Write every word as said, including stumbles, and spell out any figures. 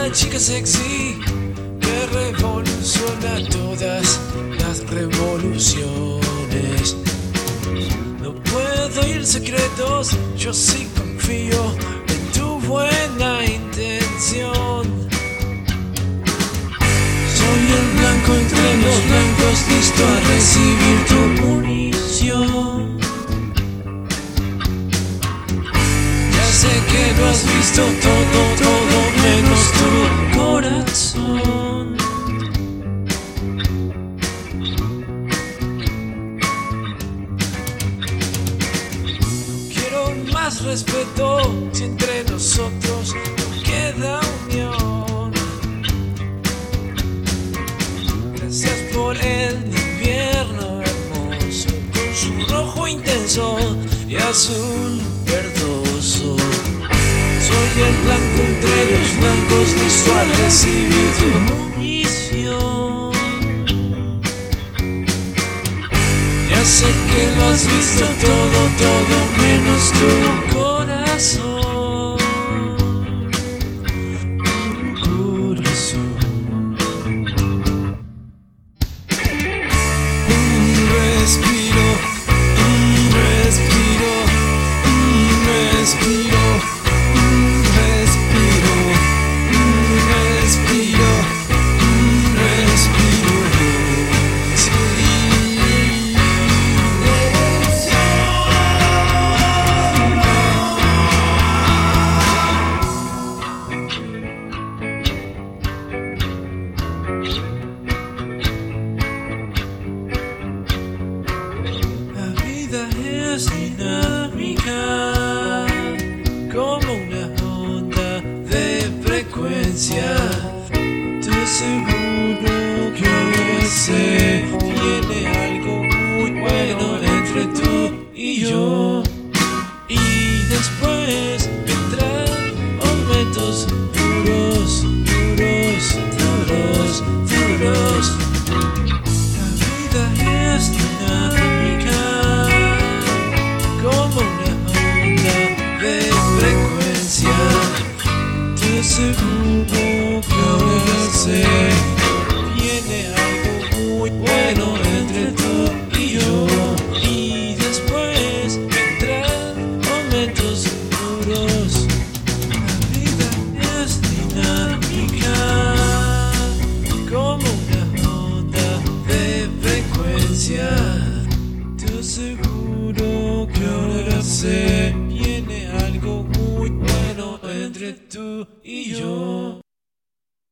chica sexy que revoluciona todas las revoluciones. No puedo oír secretos, yo sí confío en tu buena intención. Soy el blanco entre los blancos, listo a recibir tu munición. Ya sé que lo has visto todo, todo menos tu corazón. Quiero más respeto si entre nosotros no queda unión. Gracias por el invierno hermoso, con su rojo intenso y azul verdoso. Soy el blanco entre los blancos, listo a recibir tu munición. Ya sé que lo has visto todo, todo menos tu corazón. Tu corazón. Un respiro, un respiro, un respiro. Es dinámica, como una onda de frecuencia. Te aseguro que ese tiene algo muy bueno entre tú y yo. Y después vendrán momentos duros, duros, duros, duros. La vida es dinámica, como una onda de frecuencia. Te aseguro que ahora sé, viene algo muy bueno entre tú y yo. Y después vendrán momentos duros. La vida es dinámica, como una onda de frecuencia. Te aseguro que ahora sé.